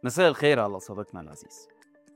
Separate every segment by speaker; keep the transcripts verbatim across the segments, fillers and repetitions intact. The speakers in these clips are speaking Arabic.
Speaker 1: مساء الخير على صديقنا العزيز.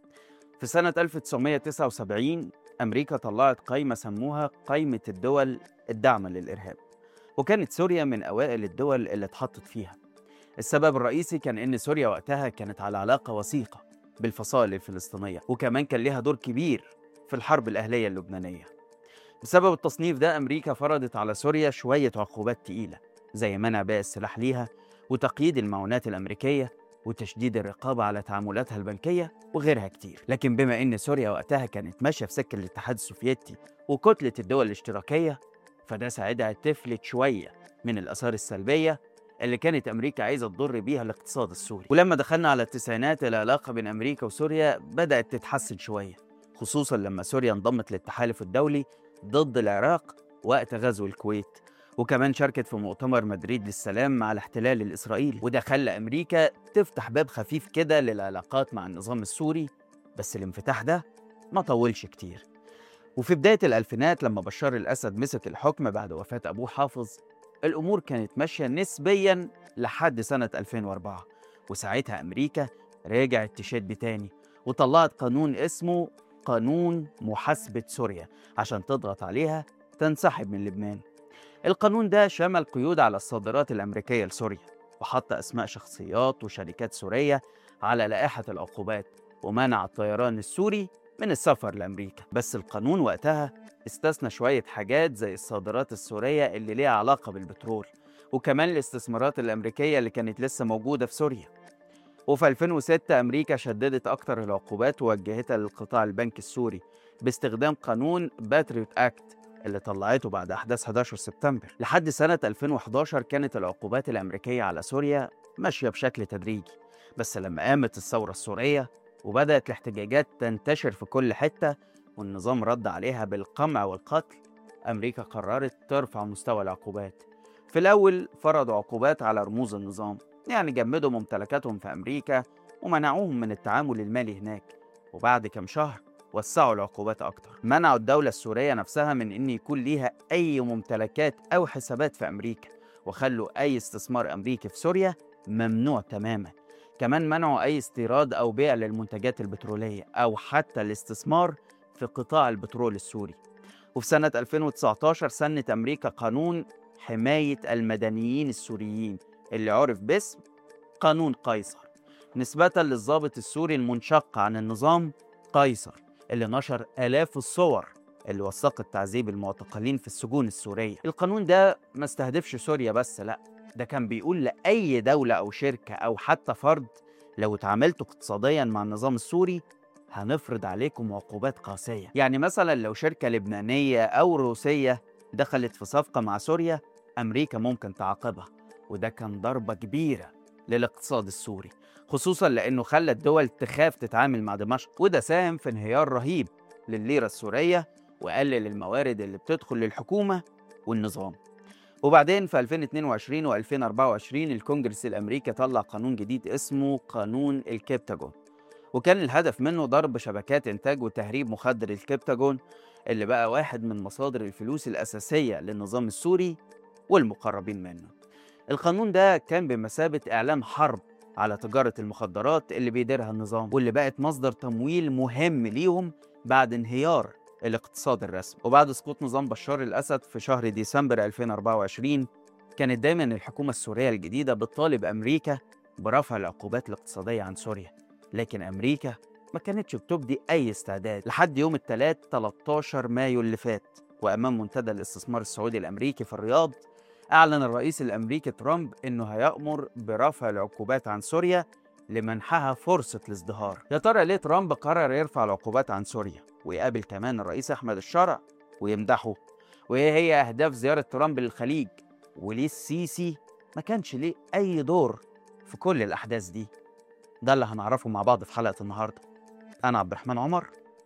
Speaker 1: في سنة ألف وتسعمائة وتسعة وسبعين أمريكا طلعت قائمة سموها قائمة الدول الداعمة للإرهاب، وكانت سوريا من أوائل الدول اللي اتحطت فيها. السبب الرئيسي كان إن سوريا وقتها كانت على علاقة وثيقة بالفصائل الفلسطينية، وكمان كان ليها دور كبير في الحرب الأهلية اللبنانية. بسبب التصنيف ده أمريكا فرضت على سوريا شوية عقوبات تقيلة، زي منع بيع السلاح ليها وتقييد المعونات الأمريكية وتشديد الرقابة على تعاملاتها البنكية وغيرها كتير. لكن بما إن سوريا وقتها كانت ماشية في سكة الاتحاد السوفيتي وكتلة الدول الاشتراكية، فده ساعدها تفلت شوية من الآثار السلبية اللي كانت أمريكا عايزة تضر بيها الاقتصاد السوري. ولما دخلنا على التسعينات العلاقة بين أمريكا وسوريا بدأت تتحسن شوية، خصوصاً لما سوريا انضمت للتحالف الدولي ضد العراق وقت غزو الكويت، وكمان شاركت في مؤتمر مدريد للسلام مع الاحتلال الإسرائيلي، وده خلى أمريكا تفتح باب خفيف كده للعلاقات مع النظام السوري. بس الانفتاح ده ما طولش كتير، وفي بداية الألفينات لما بشار الأسد مسك الحكم بعد وفاة أبوه حافظ، الأمور كانت ماشية نسبياً لحد سنة ألفين وأربعة، وساعتها أمريكا رجعت تشد تاني وطلعت قانون اسمه قانون محاسبة سوريا عشان تضغط عليها تنسحب من لبنان. القانون ده شمل قيود على الصادرات الأمريكية لسوريا، وحط أسماء شخصيات وشركات سورية على لائحة العقوبات، ومنع الطيران السوري من السفر لأمريكا. بس القانون وقتها استثنى شوية حاجات زي الصادرات السورية اللي ليها علاقة بالبترول، وكمان الاستثمارات الأمريكية اللي كانت لسه موجودة في سوريا. وفي ألفين وستة أمريكا شددت أكتر العقوبات ووجهتها للقطاع البنكي السوري باستخدام قانون باتريوت أكت اللي طلعته بعد أحداث أحد عشر سبتمبر. لحد سنة ألفين وأحد عشر كانت العقوبات الأمريكية على سوريا ماشية بشكل تدريجي، بس لما قامت الثورة السورية وبدأت الاحتجاجات تنتشر في كل حتة والنظام رد عليها بالقمع والقتل، أمريكا قررت ترفع مستوى العقوبات. في الأول فرضوا عقوبات على رموز النظام، يعني جمدوا ممتلكاتهم في أمريكا ومنعوهم من التعامل المالي هناك، وبعد كم شهر وسعوا العقوبات أكتر. منعوا الدولة السورية نفسها من إن يكون ليها أي ممتلكات أو حسابات في أمريكا، وخلوا أي استثمار أمريكي في سوريا ممنوع تماما. كمان منعوا أي استيراد أو بيع للمنتجات البترولية أو حتى الاستثمار في قطاع البترول السوري. وفي سنة ألفين وتسعة عشر سنت أمريكا قانون حماية المدنيين السوريين اللي عرف باسم قانون قيصر، نسبة للضابط السوري المنشق عن النظام قيصر اللي نشر آلاف الصور اللي وثقت تعذيب المعتقلين في السجون السورية. القانون ده ما استهدفش سوريا بس، لأ، ده كان بيقول لأي دولة أو شركة أو حتى فرد لو اتعاملتوا اقتصاديا مع النظام السوري هنفرض عليكم عقوبات قاسية. يعني مثلا لو شركة لبنانية أو روسية دخلت في صفقة مع سوريا، أمريكا ممكن تعاقبها، وده كان ضربة كبيرة للاقتصاد السوري، خصوصا لأنه خلى الدول تخاف تتعامل مع دمشق، وده ساهم في انهيار رهيب للليرة السورية وقلل الموارد اللي بتدخل للحكومة والنظام. وبعدين في ألفين واثنين وعشرين وألفين وأربعة وعشرين الكونجرس الأمريكي طلع قانون جديد اسمه قانون الكبتاجون، وكان الهدف منه ضرب شبكات إنتاج وتهريب مخدر الكبتاجون اللي بقى واحد من مصادر الفلوس الأساسية للنظام السوري والمقربين منه. القانون ده كان بمثابة إعلان حرب على تجارة المخدرات اللي بيديرها النظام، واللي بقت مصدر تمويل مهم ليهم بعد انهيار الاقتصاد الرسمي. وبعد سقوط نظام بشار الأسد في شهر ديسمبر ألفين وأربعة وعشرين كانت دايما الحكومة السورية الجديدة بتطالب أمريكا برفع العقوبات الاقتصادية عن سوريا، لكن أمريكا ما كانتش بتبدي أي استعداد لحد يوم الثلاث ثلاثة عشر مايو اللي فات. وأمام منتدى الاستثمار السعودي الأمريكي في الرياض أعلن الرئيس الأمريكي ترامب إنه هيأمر برفع العقوبات عن سوريا لمنحها فرصة الازدهار. يا ترى ليه ترامب قرر يرفع العقوبات عن سوريا ويقابل كمان الرئيس أحمد الشرع ويمدحه؟ وإيه هي أهداف زيارة ترامب للخليج؟ وليه السيسي ما كانش ليه أي دور في كل الأحداث دي؟ ده اللي هنعرفه مع بعض في حلقة النهاردة. أنا عبد الرحمن عمر،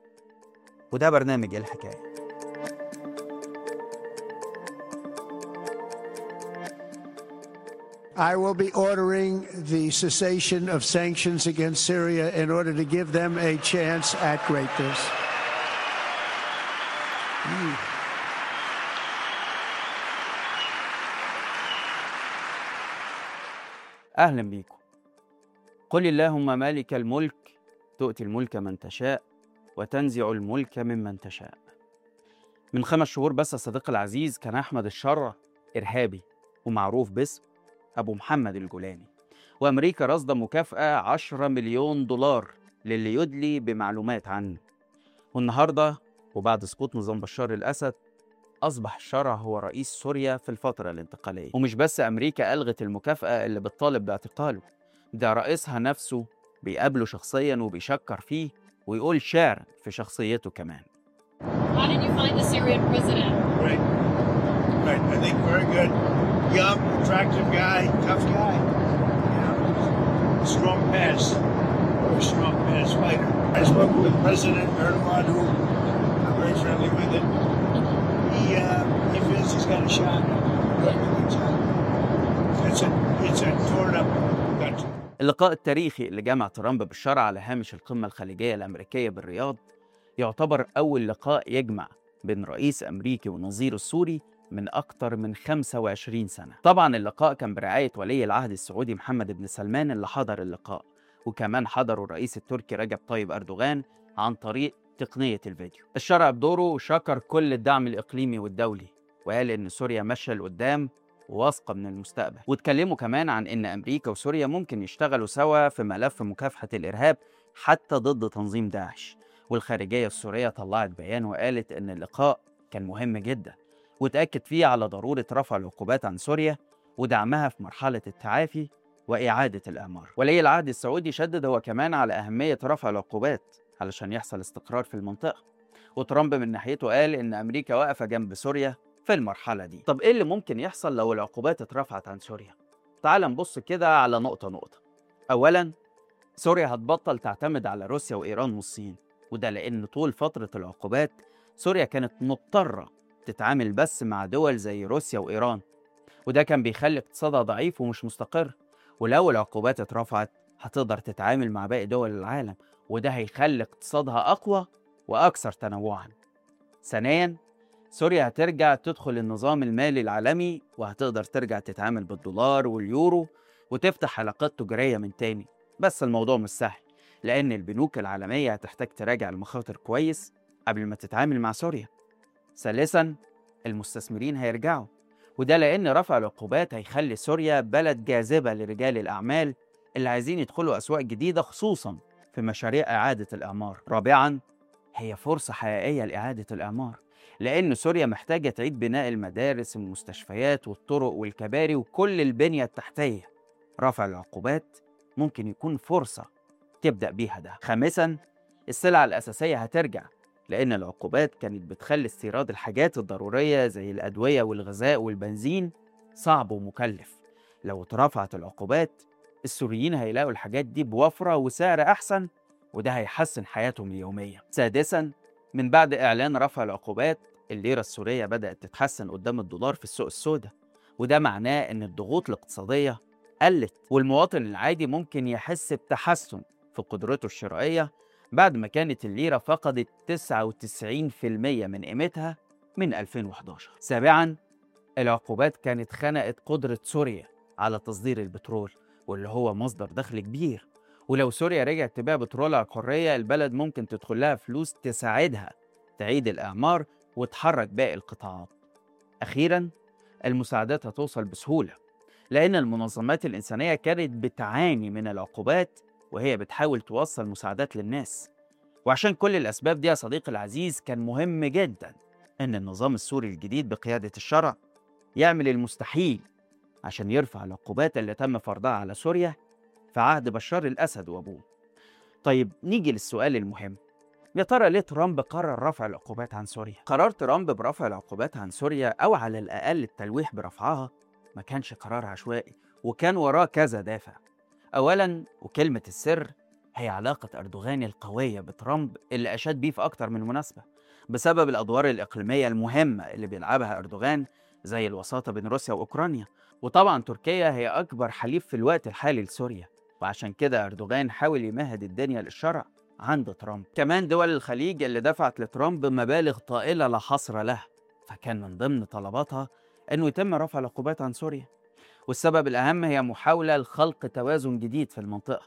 Speaker 1: وده برنامج الحكاية.
Speaker 2: I will be ordering the cessation of sanctions against Syria in order to give them a chance at greatness.
Speaker 1: أهلا بيكم. قل اللهم مالك الملك تؤتي الملك من تشاء وتنزع الملك ممن تشاء. من خمس شهور بس يا صديقي العزيز كان أحمد الشرع إرهابي ومعروف باسم أبو محمد الجولاني، وأمريكا رصد مكافأة عشرة مليون دولار للي يدلي بمعلومات عنه. والنهاردة وبعد سقوط نظام بشار الأسد أصبح الشرع هو رئيس سوريا في الفترة الانتقالية. ومش بس أمريكا ألغت المكافأة اللي بتطالب باعتقاله، ده رئيسها نفسه بيقابله شخصيا وبيشكر فيه ويقول شعر في شخصيته كمان.
Speaker 3: How did you find the Syrian president?
Speaker 4: Great. Great. I think very good. Young, attractive guy, tough guy. You know, strong pass. Very strong pass fighter. I spoke with President Erdogan, who I'm very friendly with him. He, uh, he feels he's got a shot. It's a, it's a torn up country.
Speaker 1: اللقاء التاريخي اللي جمع ترامب بالشرع على هامش القمة الخليجية الأمريكية بالرياض يعتبر أول لقاء يجمع بين رئيس أمريكي ونظيره السوري من أكتر من خمسة وعشرين سنة. طبعا اللقاء كان برعاية ولي العهد السعودي محمد بن سلمان اللي حضر اللقاء، وكمان حضروا الرئيس التركي رجب طيب أردوغان عن طريق تقنية الفيديو. الشرع بدوره شكر كل الدعم الإقليمي والدولي وقال إن سوريا ماشية لقدام وواثقة من المستقبل، واتكلموا كمان عن إن أمريكا وسوريا ممكن يشتغلوا سوا في ملف مكافحة الإرهاب حتى ضد تنظيم داعش. والخارجية السورية طلعت بيان وقالت إن اللقاء كان مهم جدا وتأكد فيه على ضرورة رفع العقوبات عن سوريا ودعمها في مرحلة التعافي وإعادة الإعمار. ولي العهد السعودي شدد هو كمان على أهمية رفع العقوبات علشان يحصل استقرار في المنطقة، وترامب من ناحيته قال إن أمريكا واقفة جنب سوريا في المرحلة دي. طب إيه اللي ممكن يحصل لو العقوبات اترفعت عن سوريا؟ تعال نبص كده على نقطة نقطة. أولاً، سوريا هتبطل تعتمد على روسيا وإيران والصين، وده لأن طول فترة العقوبات سوريا كانت مضطرة تتعامل بس مع دول زي روسيا وإيران، وده كان بيخلي اقتصادها ضعيف ومش مستقر. ولو العقوبات اترفعت هتقدر تتعامل مع باقي دول العالم، وده هيخلي اقتصادها أقوى وأكثر تنوعاً. ثانياً، سوريا هترجع تدخل النظام المالي العالمي وهتقدر ترجع تتعامل بالدولار واليورو وتفتح علاقات تجارية من تاني. بس الموضوع مش سهل لأن البنوك العالمية هتحتاج تراجع المخاطر كويس قبل ما تتعامل مع سوريا. ثالثاً، المستثمرين هيرجعوا، وده لأن رفع العقوبات هيخلي سوريا بلد جاذبة لرجال الأعمال اللي عايزين يدخلوا أسواق جديدة خصوصاً في مشاريع إعادة الإعمار. رابعاً، هي فرصة حقيقية لإعادة الإعمار لأن سوريا محتاجة تعيد بناء المدارس والمستشفيات والطرق والكباري وكل البنية التحتية. رفع العقوبات ممكن يكون فرصة تبدأ بيها ده. خامساً، السلع الأساسية هترجع لأن العقوبات كانت بتخلي استيراد الحاجات الضرورية زي الأدوية والغذاء والبنزين صعب ومكلف. لو اترفعت العقوبات السوريين هيلاقوا الحاجات دي بوفرة وسعر أحسن، وده هيحسن حياتهم اليومية. سادساً، من بعد إعلان رفع العقوبات الليرة السورية بدأت تتحسن قدام الدولار في السوق السوداء، وده معناه إن الضغوط الاقتصادية قلت والمواطن العادي ممكن يحس بتحسن في قدرته الشرائية بعد ما كانت الليرة فقدت تسعة وتسعين بالمئة من قيمتها من ألفين وإحدى عشر. سابعاً، العقوبات كانت خنقت قدرة سوريا على تصدير البترول واللي هو مصدر دخل كبير، ولو سوريا رجعت تبيع بترولها الحرية البلد ممكن تدخل لها فلوس تساعدها تعيد الإعمار وتحرك باقي القطاعات. أخيراً، المساعدات هتوصل بسهولة لأن المنظمات الإنسانية كانت بتعاني من العقوبات وهي بتحاول توصل مساعدات للناس. وعشان كل الأسباب دي يا صديقي العزيز كان مهم جداً أن النظام السوري الجديد بقيادة الشرع يعمل المستحيل عشان يرفع العقوبات اللي تم فرضها على سوريا في عهد بشار الأسد وأبوه. طيب نيجي للسؤال المهم، يا ترى ليه ترامب قرر رفع العقوبات عن سوريا؟ قرار ترامب برفع العقوبات عن سوريا أو على الأقل التلويح برفعها ما كانش قرار عشوائي وكان وراه كذا دافع. أولاً وكلمة السر هي علاقة أردوغان القوية بترامب اللي أشاد بيه في أكتر من مناسبة بسبب الأدوار الإقليمية المهمة اللي بيلعبها أردوغان زي الوساطة بين روسيا وأوكرانيا، وطبعاً تركيا هي أكبر حليف في الوقت الحالي لسوريا، وعشان كده أردوغان حاول يمهد الدنيا للشرع عند ترامب. كمان دول الخليج اللي دفعت لترامب مبالغ طائلة لا حصر لها، فكان من ضمن طلباتها أنه يتم رفع العقوبات عن سوريا. والسبب الأهم هي محاولة لخلق توازن جديد في المنطقة،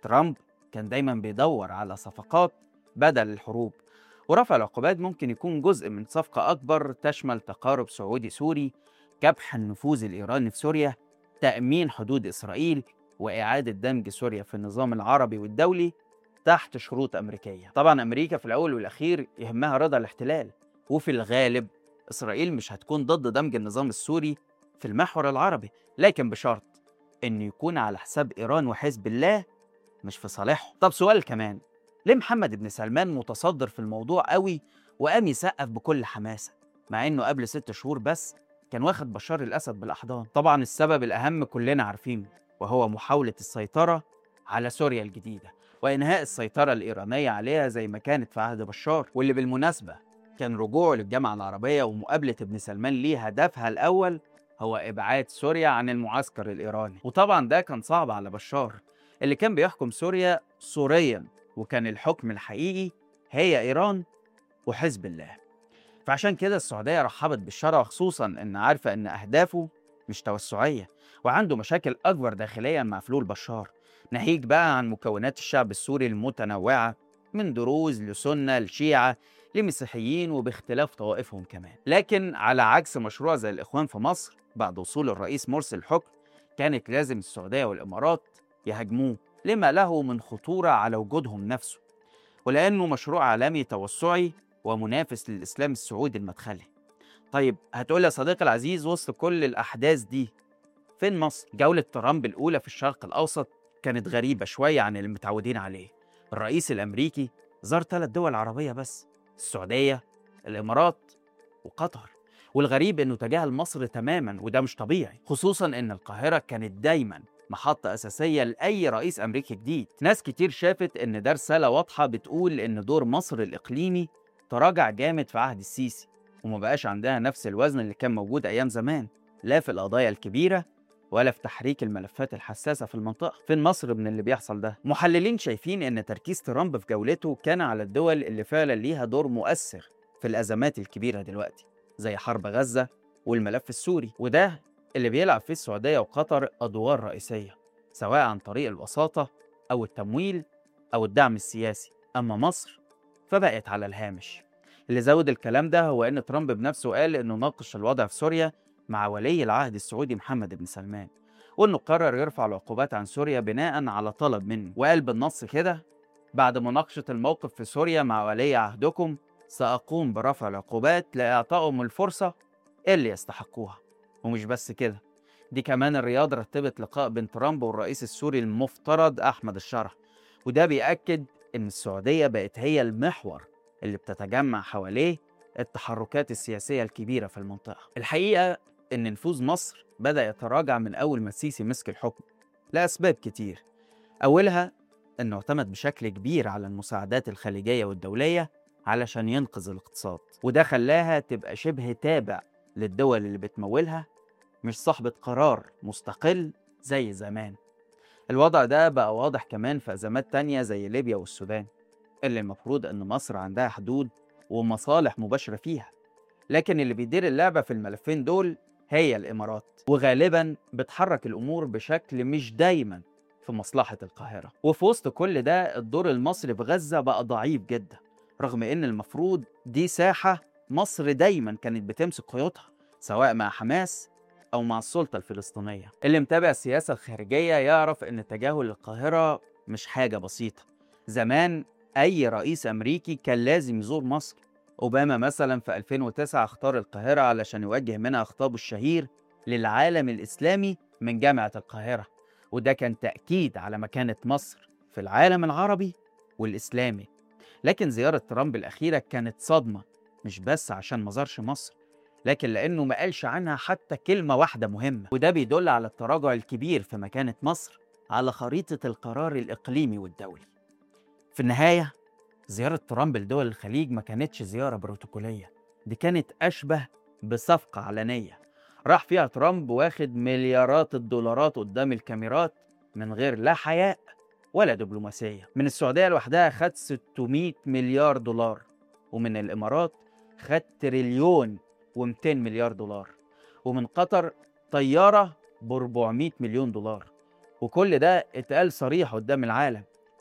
Speaker 1: ترامب كان دايما بيدور على صفقات بدل الحروب، ورفع العقوبات ممكن يكون جزء من صفقة أكبر تشمل تقارب سعودي سوري، كبح النفوذ الإيراني في سوريا، تأمين حدود إسرائيل، وإعادة دمج سوريا في النظام العربي والدولي تحت شروط أمريكية. طبعا أمريكا في الأول والأخير يهمها رضا الاحتلال، وفي الغالب إسرائيل مش هتكون ضد دمج النظام السوري في المحور العربي، لكن بشرط إنه يكون على حساب إيران وحزب الله مش في صالحهم. طب سؤال كمان، ليه محمد بن سلمان متصدر في الموضوع قوي وقام يسقف بكل حماسة مع إنه قبل ست شهور بس كان واخد بشار الأسد بالأحضان؟ طبعا السبب الأهم كلنا عارفينه، وهو محاولة السيطرة على سوريا الجديدة وإنهاء السيطرة الإيرانية عليها زي ما كانت في عهد بشار، واللي بالمناسبة كان رجوعه للجامعة العربية ومقابلة ابن سلمان ليه هدفها الأول هو إبعاد سوريا عن المعسكر الإيراني. وطبعا ده كان صعب على بشار اللي كان بيحكم سوريا سوريا، وكان الحكم الحقيقي هي إيران وحزب الله. فعشان كده السعودية رحبت بالشرع، خصوصا إن عارفة إن أهدافه مش توسعية وعنده مشاكل أكبر داخليا مع فلول بشار، ناهيك بقى عن مكونات الشعب السوري المتنوعة من دروز لسنة لشيعة لمسيحيين وباختلاف طوائفهم كمان. لكن على عكس مشروع زي الإخوان في مصر بعد وصول الرئيس مرسي الحكم، كانت لازم السعودية والإمارات يهاجموه لما له من خطورة على وجودهم نفسه، ولأنه مشروع عالمي توسعي ومنافس للإسلام السعودي المدخلي. طيب هتقول يا صديقي العزيز، وسط كل الأحداث دي فين مصر؟ جولة ترامب الأولى في الشرق الأوسط كانت غريبة شوية عن اللي متعودين عليه. الرئيس الأمريكي زار ثلاث دول عربية بس، السعودية، الإمارات، وقطر. والغريب إنه تجاهل مصر تماما، وده مش طبيعي، خصوصا إن القاهرة كانت دايما محطة أساسية لأي رئيس أمريكي جديد. ناس كتير شافت إن ده رسالة واضحة بتقول إن دور مصر الإقليمي تراجع جامد في عهد السيسي، وما بقاش عندها نفس الوزن اللي كان موجود أيام زمان، لا في القضايا الكبيرة ولا في تحريك الملفات الحساسة في المنطقة. فين مصر من اللي بيحصل ده؟ محللين شايفين إن تركيز ترامب في جولته كان على الدول اللي فعلا ليها دور مؤثر في الأزمات الكبيرة دلوقتي، زي حرب غزة والملف السوري، وده اللي بيلعب فيه السعودية وقطر أدوار رئيسية، سواء عن طريق الوساطة أو التمويل أو الدعم السياسي. أما مصر فبقت على الهامش. اللي زود الكلام ده هو إن ترامب بنفسه قال إنه ناقش الوضع في سوريا مع ولي العهد السعودي محمد بن سلمان، وإنه قرر يرفع العقوبات عن سوريا بناء على طلب منه، وقال بالنص كده: بعد مناقشة الموقف في سوريا مع ولي عهدكم سأقوم برفع العقوبات لإعطائهم الفرصة اللي يستحقوها. ومش بس كده، دي كمان الرياض رتبت لقاء بين ترامب والرئيس السوري المفترض أحمد الشرع، وده بيأكد إن السعودية بقت هي المحور اللي بتتجمع حواليه التحركات السياسية الكبيرة في المنطقة. الحقيقة إن نفوذ مصر بدأ يتراجع من أول ما السيسي مسك الحكم لأسباب كتير، أولها إنه اعتمد بشكل كبير على المساعدات الخليجية والدولية علشان ينقذ الاقتصاد، وده خلاها تبقى شبه تابع للدول اللي بتمولها، مش صاحبة قرار مستقل زي زمان. الوضع ده بقى واضح كمان في أزمات تانية زي ليبيا والسودان، اللي المفروض أن مصر عندها حدود ومصالح مباشرة فيها، لكن اللي بيدير اللعبة في الملفين دول هي الإمارات، وغالبا بتحرك الأمور بشكل مش دايما في مصلحة القاهرة. وفي وسط كل ده الدور المصري في غزة بقى ضعيف جدا، رغم أن المفروض دي ساحة مصر دايما كانت بتمسك قيودها، سواء مع حماس أو مع السلطة الفلسطينية. اللي متابع السياسة الخارجية يعرف أن تجاهل القاهرة مش حاجة بسيطة. زمان أي رئيس أمريكي كان لازم يزور مصر. أوباما مثلا في ألفين وتسعة اختار القاهرة علشان يوجه منها خطابه الشهير للعالم الإسلامي من جامعة القاهرة، وده كان تأكيد على مكانة مصر في العالم العربي والإسلامي. لكن زيارة ترامب الأخيرة كانت صدمة، مش بس عشان ما زارش مصر، لكن لأنه ما قالش عنها حتى كلمة واحدة مهمة، وده بيدل على التراجع الكبير في مكانة مصر على خريطة القرار الإقليمي والدولي. في النهاية زيارة ترامب لدول الخليج ما كانتش زيارة بروتوكولية، دي كانت أشبه بصفقة علنية راح فيها ترامب واخد مليارات الدولارات قدام الكاميرات من غير لا حياء ولا دبلوماسية. من السعودية لوحدها خد ستمائة مليار دولار، ومن الإمارات خد تريليون ومئتين مليار دولار، ومن قطر طيارة ب أربعمائة مليون دولار. وكل ده اتقال صريح قدام العالم،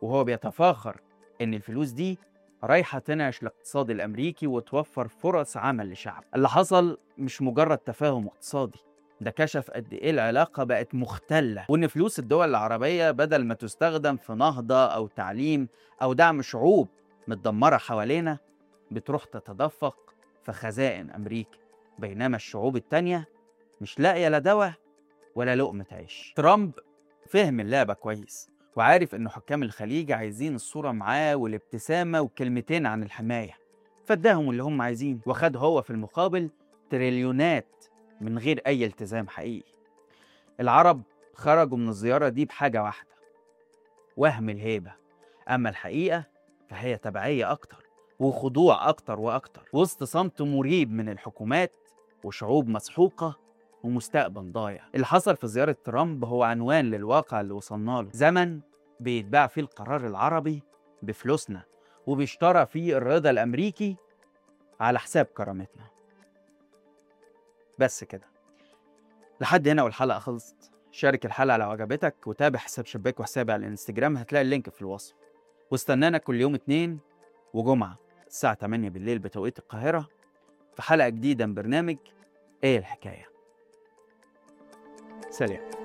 Speaker 1: وهو بيتفاخر إن الفلوس دي رايحة تنعش الاقتصاد الأمريكي وتوفر فرص عمل لشعب. اللي حصل مش مجرد تفاهم اقتصادي، ده كشف قد إيه العلاقة بقت مختلة، وإن فلوس الدول العربية بدل ما تستخدم في نهضة أو تعليم أو دعم شعوب متدمرة حوالينا بتروح تتدفق في خزائن أمريكا، بينما الشعوب التانية مش لاقية لا دواء ولا لقمة عيش. ترامب فهم اللعبة كويس وعارف إنه حكام الخليج عايزين الصورة معاه والابتسامة وكلمتين عن الحماية، فاداهم اللي هم عايزين، وخد هو في المقابل تريليونات من غير أي التزام حقيقي. العرب خرجوا من الزيارة دي بحاجة واحدة، وهم الهيبة، أما الحقيقة فهي تبعية أكتر وخضوع أكتر وأكتر وسط صمت مريب من الحكومات وشعوب مسحوقة ومستقبل ضايع. اللي حصل في زيارة ترامب هو عنوان للواقع اللي وصلنا له، زمن بيتباع فيه القرار العربي بفلوسنا وبيشترى فيه الرضا الأمريكي على حساب كرامتنا. بس كده، لحد هنا والحلقة خلصت. شارك الحلقة لو عجبتك، وتابع حساب شباك وحسابي على الانستجرام، هتلاقي اللينك في الوصف. واستنانا كل يوم اتنين وجمعة الساعة تمانية بالليل بتوقيت القاهرة في حلقة جديدة من برنامج ايه الحكاية. سلام.